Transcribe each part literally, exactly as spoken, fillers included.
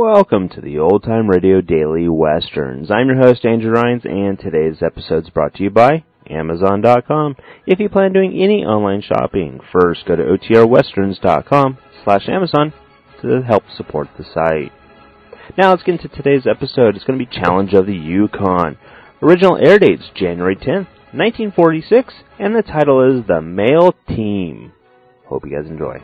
Welcome to the Old Time Radio Daily Westerns. I'm your host, Andrew Rhynes, and today's episode is brought to you by Amazon dot com. If you plan doing any online shopping, first go to O T R westerns dot com slash Amazon to help support the site. Now let's get into today's episode. It's going to be Challenge of the Yukon. Original air date's January tenth, nineteen forty-six, and the title is The Male Team. Hope you guys enjoy.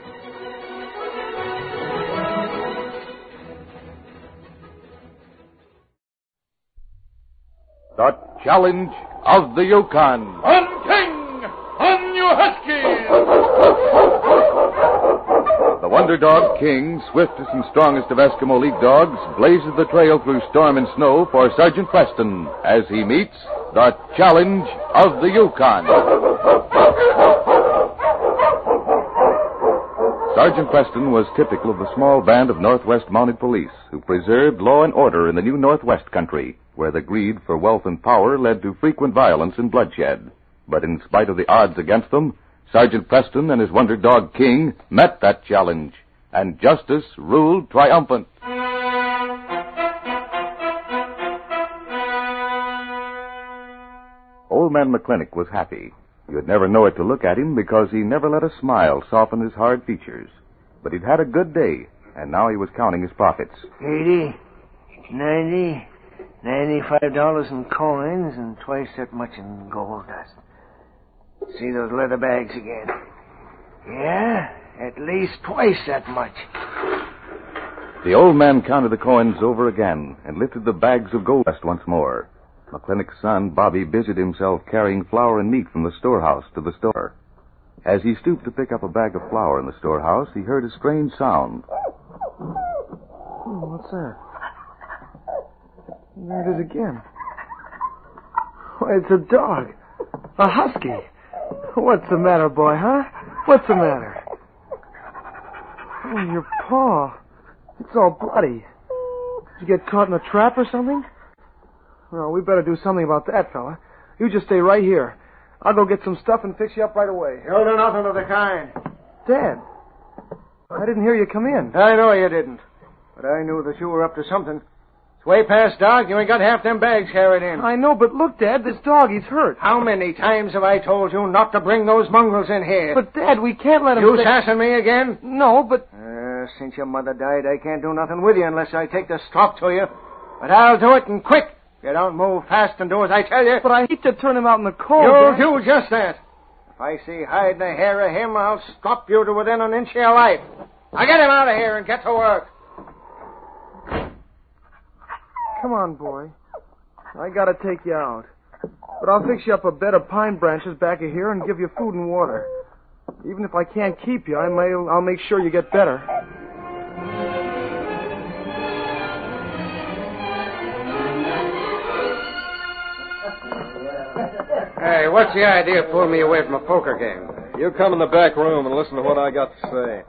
The Challenge of the Yukon. On King! On you Huskies! The Wonder Dog King, swiftest and strongest of Eskimo League dogs, blazes the trail through storm and snow for Sergeant Preston as he meets the Challenge of the Yukon. Sergeant Preston was typical of the small band of Northwest Mounted Police who preserved law and order in the new Northwest country, where the greed for wealth and power led to frequent violence and bloodshed. But in spite of the odds against them, Sergeant Preston and his Wonder Dog King met that challenge, and justice ruled triumphant. Old Man McClintock was happy. You'd never know it to look at him because he never let a smile soften his hard features. But he'd had a good day, and now he was counting his profits. Eighty, ninety, ninety-five dollars in coins and twice that much in gold dust. See those leather bags again? Yeah, at least twice that much. The old man counted the coins over again and lifted the bags of gold dust once more. McClintock's son, Bobby, busied himself carrying flour and meat from the storehouse to the store. As he stooped to pick up a bag of flour in the storehouse, he heard a strange sound. Oh, what's that? There it is again. Why, it's a dog. A husky. What's the matter, boy, huh? What's the matter? Oh, your paw. It's all bloody. Did you get caught in a trap or something? Well, we better do something about that, fella. You just stay right here. I'll go get some stuff and fix you up right away. You'll do nothing of the kind. Dad, I didn't hear you come in. I know you didn't. But I knew that you were up to something. It's way past dark. You ain't got half them bags carried in. I know, but look, Dad, this dog, he's hurt. How many times have I told you not to bring those mongrels in here? But, Dad, we can't let him... You stay... sassing me again? No, but... Uh, since your mother died, I can't do nothing with you unless I take the strop to you. But I'll do it, and quick. You don't move fast and do as I tell you. But I hate to turn him out in the cold. You'll Dad. do just that. If I see hide nor hair of him, I'll strop you to within an inch of your life. Now get him out of here and get to work. Come on, boy. I gotta take you out. But I'll fix you up a bed of pine branches back of here and give you food and water. Even if I can't keep you, I may, I'll make sure you get better. Hey, what's the idea of pulling me away from a poker game? You come in the back room and listen to what I got to say.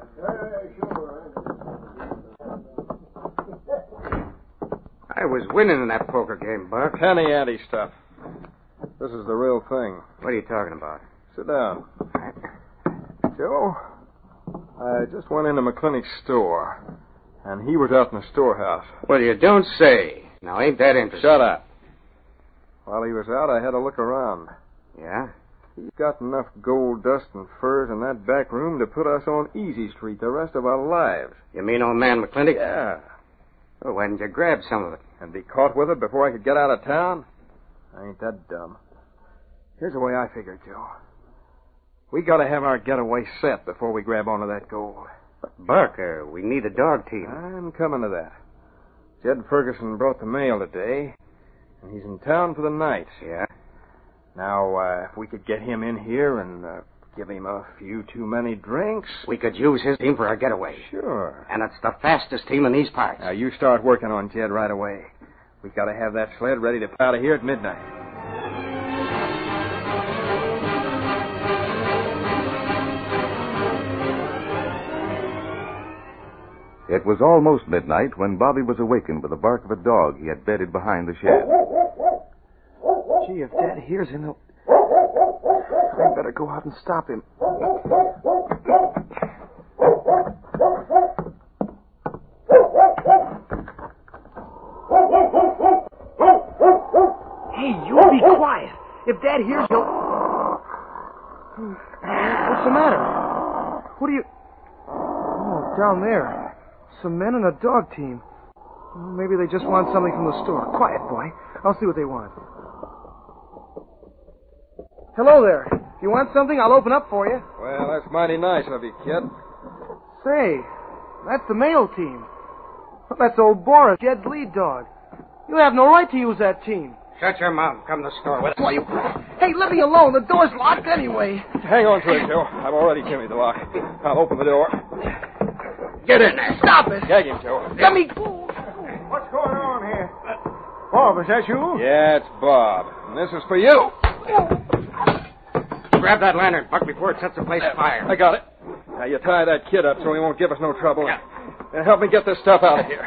I was winning in that poker game, Buck. Penny ante stuff. This is the real thing. What are you talking about? Sit down. Joe, I just went into McClintock's store, and he was out in the storehouse. Well, you don't say. Now, ain't that interesting? Shut up. While he was out, I had a look around. Yeah? He's got enough gold dust and furs in that back room to put us on Easy Street the rest of our lives. You mean old man McClintock? Yeah. Well, why didn't you grab some of it? And be caught with it before I could get out of town? I ain't that dumb. Here's the way I figure, Joe. We gotta have our getaway set before we grab onto that gold. But, Buck, uh, we need a dog team. I'm coming to that. Jed Ferguson brought the mail today, and he's in town for the night. Yeah? Now, uh, if we could get him in here and uh, give him a few too many drinks... We could use his team for our getaway. Sure. And it's the fastest team in these parts. Now, you start working on Jed right away. We gotta have that sled ready to fly out of here at midnight. It was almost midnight when Bobby was awakened by the bark of a dog he had bedded behind the shed. Gee, if Dad hears him, he'll... I better go out and stop him. If Dad hears, he'll... What's the matter? What are you... Oh, down there. Some men and a dog team. Well, maybe they just want something from the store. Quiet, boy. I'll see what they want. Hello there. If you want something, I'll open up for you. Well, that's mighty nice of you, kid. Say, that's the male team. That's old Boris, Jed's lead dog. You have no right to use that team. Shut your mouth. Come to the store with us. Why, you... Hey, let me alone. The door's locked anyway. Hang on to it, Joe. I've already given you the lock. I'll open the door. Get in there. Stop it. Gag him, Joe. Let me... What's going on here? Bob, is that you? Yeah, it's Bob. And this is for you. Grab that lantern, Buck, before it sets the place afire. I got it. Now, you tie that kid up so he won't give us no trouble. Yeah. And help me get this stuff out of here.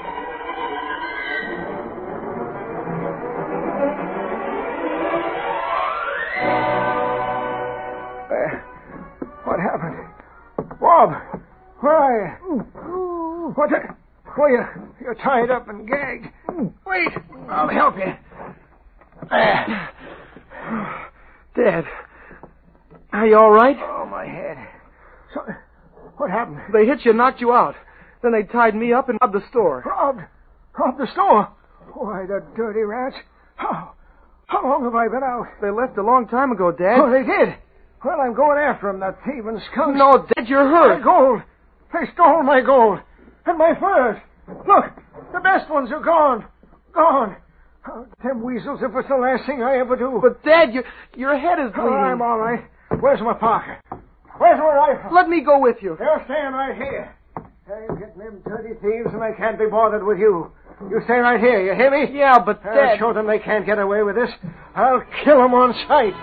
What happened? Bob, where are you? What the... Well, you, you're tied up and gagged. Wait, I'll help you. There. Dad, are you all right? Oh, my head. So, what happened? They hit you and knocked you out. Then they tied me up and robbed the store. Robbed? Robbed the store? Why, the dirty rats. How? How long have I been out? They left a long time ago, Dad. Oh, they did? Well, I'm going after them, that thieving skunk. No, Dad, you're hurt. My gold. They stole my gold. And my furs. Look, the best ones are gone. Gone. Oh, them weasels, if it's the last thing I ever do. But, Dad, your, your head is bleeding. Oh, I'm all right. Where's my pocket? Where's my rifle? Let me go with you. They'll stand right here. I'm getting them dirty thieves, and I can't be bothered with you. You stay right here, you hear me? Yeah, but, I'll Dad... show them they can't get away with this. I'll kill them on sight.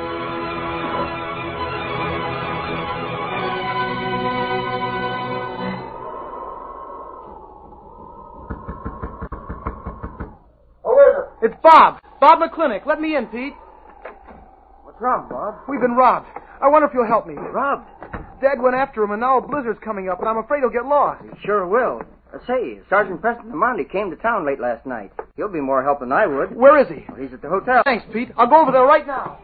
It's Bob. Bob McClintock. Let me in, Pete. What's wrong, Bob? We've been robbed. I wonder if you'll help me. Robbed? Dad went after him, and now a blizzard's coming up, and I'm afraid he'll get lost. He sure will. Uh, say, Sergeant Preston Monty came to town late last night. He'll be more help than I would. Where is he? Well, he's at the hotel. Thanks, Pete. I'll go over there right now.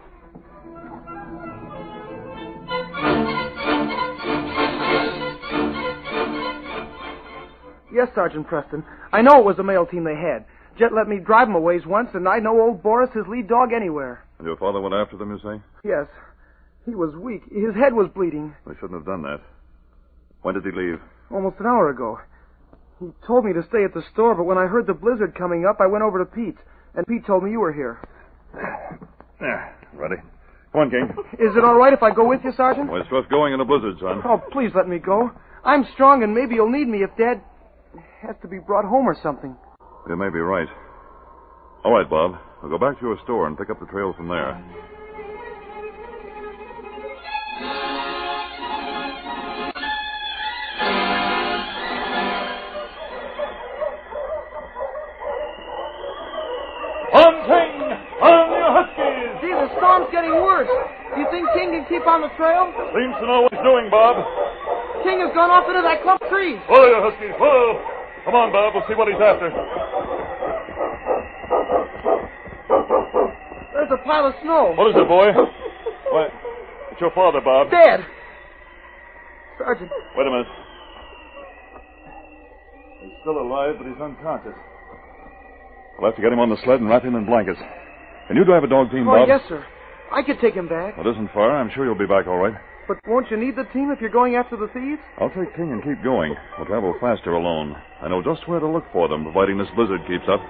Yes, Sergeant Preston. I know it was the mail team they had. Jet let me drive him a ways once, and I know old Boris, his lead dog, anywhere. And your father went after them, you say? Yes. He was weak. His head was bleeding. They shouldn't have done that. When did he leave? Almost an hour ago. He told me to stay at the store, but when I heard the blizzard coming up, I went over to Pete's, and Pete told me you were here. There, ready. Come on, King. Is it all right if I go with you, Sergeant? Well, it's rough going in a blizzard, son. Oh, please let me go. I'm strong, and maybe you'll need me if Dad has to be brought home or something. You may be right. All right, Bob. We'll go back to your store and pick up the trail from there. On King! On you Huskies! Gee, the storm's getting worse. Do you think King can keep on the trail? Seems to know what he's doing, Bob. King has gone off into that clump of trees. Whoa, you Huskies, whoa! Come on, Bob, we'll see what he's after. There's a pile of snow. What is it, boy? Why, it's your father, Bob. Dad! Sergeant. Wait a minute. He's still alive, but he's unconscious. We'll have to get him on the sled and wrap him in blankets. Can you drive a dog team, Oh, Bob? yes, sir. I could take him back. It isn't far. I'm sure you'll be back all right. But won't you need the team if you're going after the thieves? I'll take King and keep going. We'll travel faster alone. I know just where to look for them, providing this blizzard keeps up.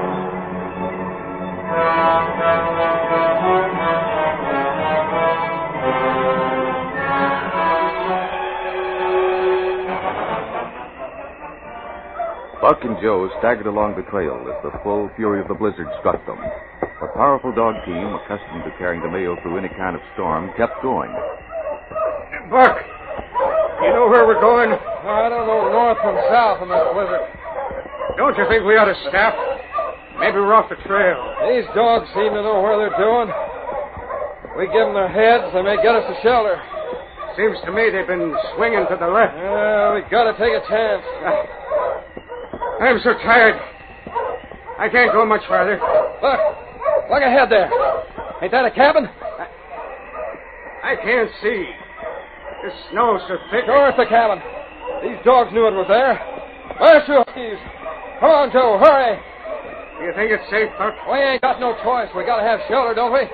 Buck and Joe staggered along the trail as the full fury of the blizzard struck them. A powerful dog team, accustomed to carrying the mail through any kind of storm, kept going. Buck, you know where we're going? I don't know north from south in this blizzard. Don't you think we ought to stop? Maybe we're off the trail. These dogs seem to know where they're doing. We give them their heads, they may get us to shelter. Seems to me they've been swinging to the left. Yeah, we gotta take a chance. I'm so tired. I can't go much farther. Look, look ahead there. Ain't that a cabin? I can't see. The snow's so thick. Sure, it's a cabin. These dogs knew it was there. Where's you huskies? Come on, Joe, hurry. Do you think it's safe, Buck? We ain't got no choice. We gotta have shelter, don't we?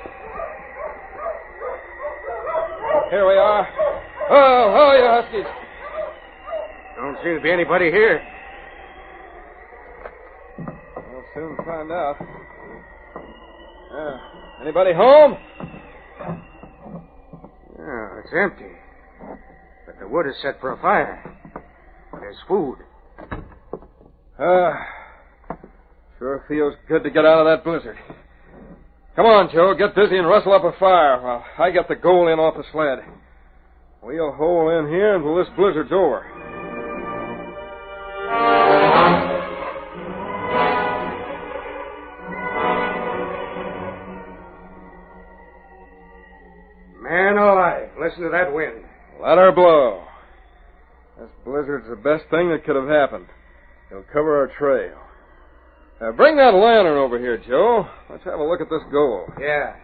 Here we are. Oh, oh, you huskies. Don't seem to be anybody here. We'll soon find out. Uh, anybody home? Yeah, it's empty. But the wood is set for a fire. There's food. Uh, sure feels good to get out of that blizzard. Come on, Joe, get busy and rustle up a fire while I get the gold in off the sled. We'll hole in here until this blizzard's over. Man alive, listen to that wind. Let her blow. This blizzard's the best thing that could have happened. It'll cover our trail. Now, bring that lantern over here, Joe. Let's have a look at this gold. Yeah.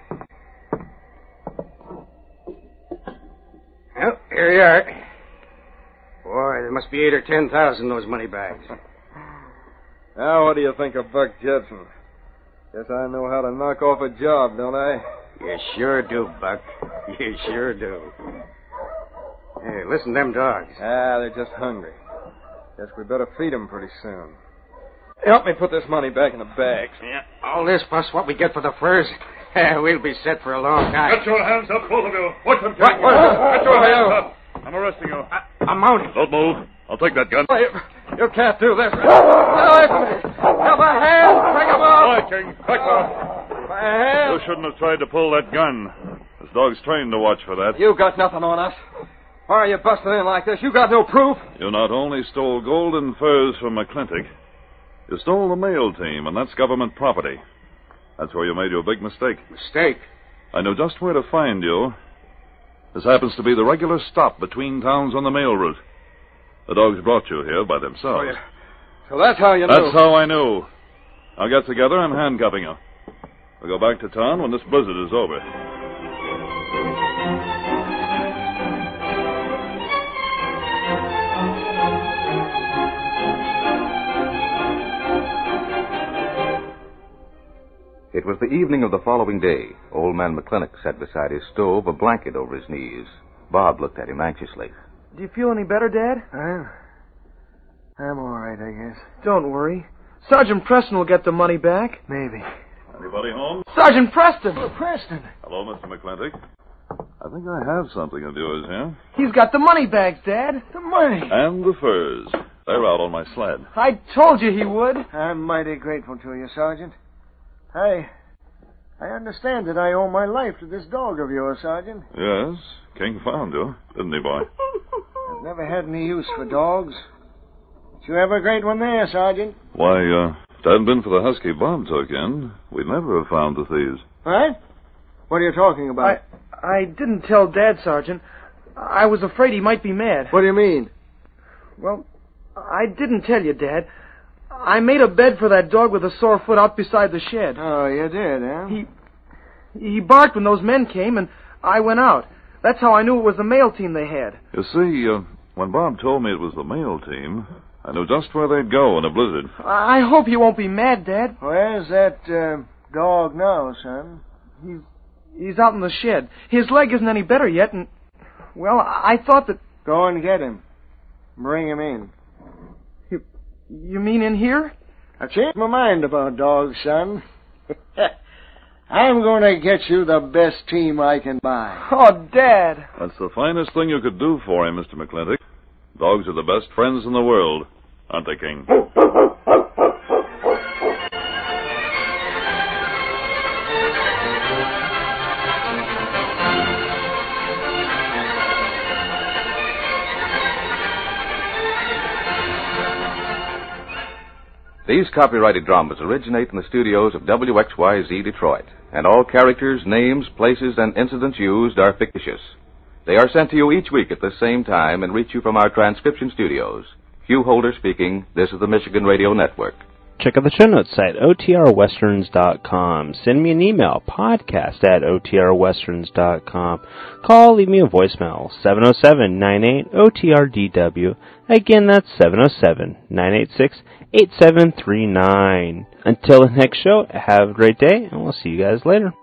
Well, here you are. Boy, there must be eight or ten thousand in those money bags. Now, what do you think of Buck Judson? Guess I know how to knock off a job, don't I? You sure do, Buck. You sure do. Hey, listen to them dogs. Ah, they're just hungry. Guess we better feed them pretty soon. Help me put this money back in the bags. Yeah, all this plus what we get for the furs, we'll be set for a long time. Get your hands up, both of you. Watch them, What? What? Get your What? hands up. I'm arresting you. I, I'm mounted. Don't move. I'll take that gun. You, you can't do this. Get away from me. Help my hand. Bring him All off. right, King. Back off. My hand. You shouldn't have tried to pull that gun. This dog's trained to watch for that. You got nothing on us. Why are you busting in like this? You got no proof. You not only stole gold and furs from McClintock, you stole the mail team, and that's government property. That's where you made your big mistake. Mistake? I know just where to find you. This happens to be the regular stop between towns on the mail route. The dogs brought you here by themselves. Oh, yeah. So that's how you knew. That's how I knew. I'll get together and handcuffing you. We'll go back to town when this blizzard is over. It was the evening of the following day. Old man McClintock sat beside his stove, a blanket over his knees. Bob looked at him anxiously. Do you feel any better, Dad? I'm... I'm all right, I guess. Don't worry. Sergeant Preston will get the money back. Maybe. Anybody home? Sergeant Preston! Oh, Preston. Hello, Mister McClintock. I think I have something of yours here. He's got the money bags, Dad. The money. And the furs. They're out on my sled. I told you he would. I'm mighty grateful to you, Sergeant. I... I understand that I owe my life to this dog of yours, Sergeant. Yes, King found you, didn't he, boy? I've never had any use for dogs. But you have a great one there, Sergeant. Why, uh, if it hadn't been for the husky Bob took in, we'd never have found the thieves. What? What are you talking about? I, I didn't tell Dad, Sergeant. I was afraid he might be mad. What do you mean? Well, I didn't tell you, Dad. I made a bed for that dog with a sore foot out beside the shed. Oh, you did, huh? He he barked when those men came, and I went out. That's how I knew it was the mail team they had. You see, uh, when Bob told me it was the mail team, I knew just where they'd go in a blizzard. I hope you won't be mad, Dad. Where's that uh, dog now, son? He's he's out in the shed. His leg isn't any better yet, and, well, I thought that... Go and get him. Bring him in. You, you mean in here? I changed my mind about dogs, son. I'm going to get you the best team I can buy. Oh, Dad. That's the finest thing you could do for him, Mister McClintock. Dogs are the best friends in the world, aren't they, King? These copyrighted dramas originate in the studios of W X Y Z Detroit, and all characters, names, places, and incidents used are fictitious. They are sent to you each week at the same time and reach you from our transcription studios. Hugh Holder speaking. This is the Michigan Radio Network. Check out the show notes site, O T R westerns dot com. Send me an email, podcast at O T R westerns dot com. Call, leave me a voicemail, seven oh seven, nine eight, O T R D W. Again, that's seven oh seven, nine eight six, eight seven three nine. Until the next show, have a great day, and we'll see you guys later.